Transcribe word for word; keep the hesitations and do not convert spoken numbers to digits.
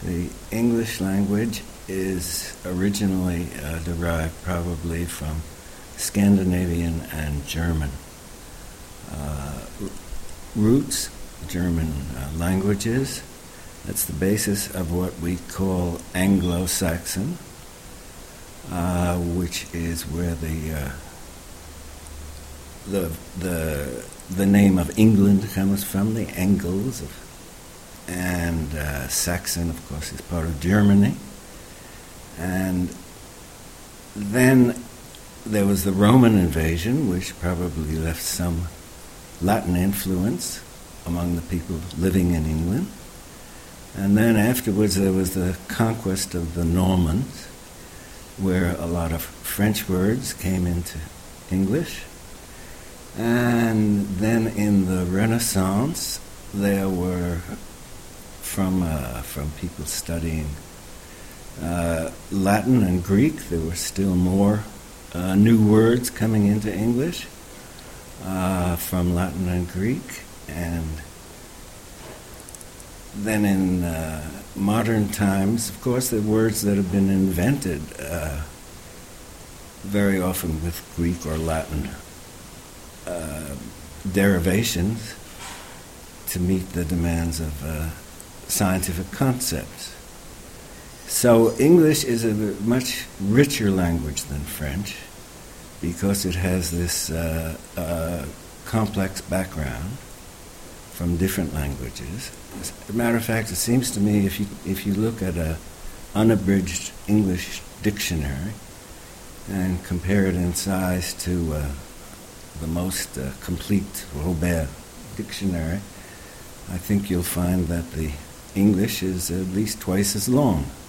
The English language is originally uh, derived probably from Scandinavian and German uh, roots, German uh, languages. That's the basis of what we call Anglo-Saxon, uh, which is where the uh, the the the name of England comes from, the Angles, of, and uh, Saxon, of course, is part of Germany. And then there was the Roman invasion, which probably left some Latin influence among the people living in England. And then afterwards there was the conquest of the Normans, where a lot of French words came into English. And then in the Renaissance, there were, from uh, from people studying uh, Latin and Greek, there were still more uh, new words coming into English uh, from Latin and Greek. And then in uh, modern times, of course, there are words that have been invented uh, very often with Greek or Latin uh, derivations to meet the demands of uh, scientific concepts. So English is a much richer language than French because it has this uh, uh, complex background from different languages. As a matter of fact, it seems to me if you if you look at a unabridged English dictionary and compare it in size to uh, the most uh, complete Robert dictionary, I think you'll find that the English is at least twice as long.